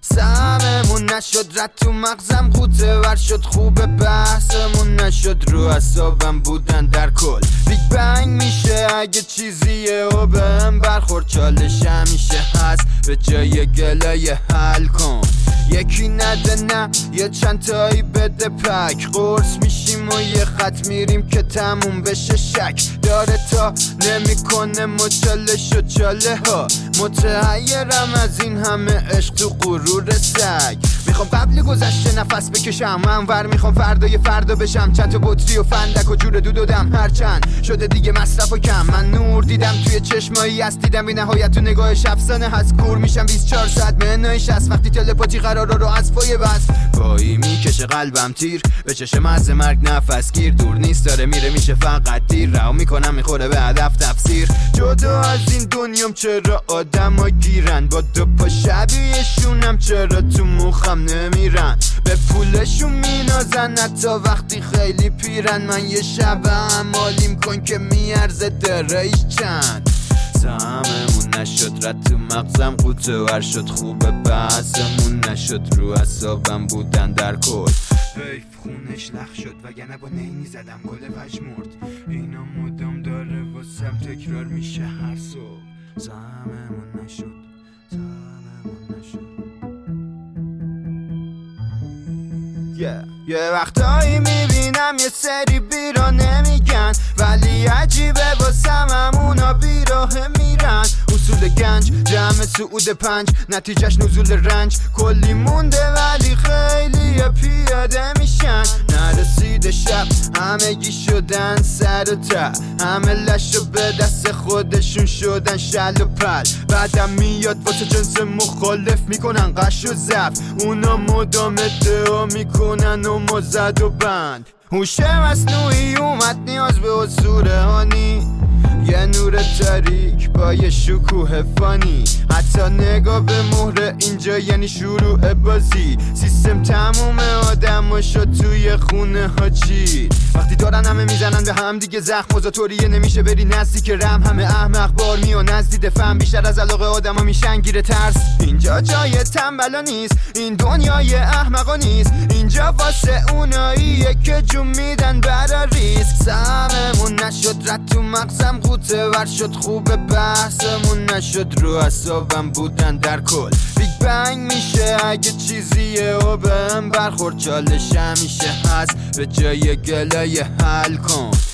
سهممون نشد رد تو مغزم قوطه ور شد خوبه بحثمون نشد رو اعصابم بودن در کل بیگ بنگ میشه اگه چیزیه و بهم برخورد چالش همیشه هست به جای گلایه حل کن یکی نده نه یه چند تایی بده پک قرص میشیم و یه خط میریم که تموم بشه شک داره تا نمیکنه مچالش و چاله ها متحیرم از این همه عشق تو غرور سگ میخوام قبل گذشته نفس بکشم منور میخوام فردای فردا بشم چند تا بطری و فندک و جور دود و دم هرچند شده دیگه مصرف و کم من نور دیدم توی چشمایی از دیدم بی نهایت تو نگاهش افسانه هست کور میشم 24 ساعت منایش هست وقتی تلپاتی قراره رو از پای بس پایی میکشه قلبم تیر به چشم از مرگ نفس گیر دور نیست داره میره میشه فقط تیر رها میکنم میخوره به هدف تفسیر جدا از این دنیام چرا آدم ها گیرن با دو پا شبیهشونم چرا تو مخم نمیرن به پولشون مینازن حتی وقتی خیلی پیرن من یه شب عمالیم کن که میارزه درایش چند سهممون نشد رد تو مغزم قوطه ور شد خوبه بحثمون نشد رو اعصابم بودن در کل حیف خونش لخ شد وگرنه با نینی زدم گل پژمرد اینا مدام داره واسم تکرار میشه هر صبح سهممون نشد سهممون نشد یه وقتایی میبینم یه سری بیرا نمیگن ولی عجیبه واسم همونا بیراه میرن اصول گنج جمع سعود 5 نتیجهش نزول رنج کلی مونده ولی خیلی پیاده میشن نرسیده شب همگی شدن سر و ته همه لشو به دست خودشون شدن شل و پل بعدم میاد واسه جنس مخالف میکنن قش و زف اونا مدام ادعا میکنن و مزد و بند هوش مصنوعی اومد نیاز به اسطوره هانی یه نور تاریک با یه شکوه فانی حتی نگاه به مهره اینجا یعنی شروع بازی سیستم تموم آدم شد توی خونه ها چی وقتی دارن همه میزنن به هم دیگه زخم مزاتوریه نمیشه بری نزدیک رم همه احمق بار میان نزدید فهم بیشتر از علاقه آدم ها میشن گیره ترس اینجا جای تنبلا نیست این دنیای احمقا نیست اینجا واسه اوناییه که جون میدن برا ریسک سهممون نشد رد تو مغزم قوطه ور شد خوبه بحثمون نشد رو اعصابم بودن در کل بیگ بنگ میشه اگه چیزیه و بهم برخورد چالش همیشه هست به جای گلایه حل کن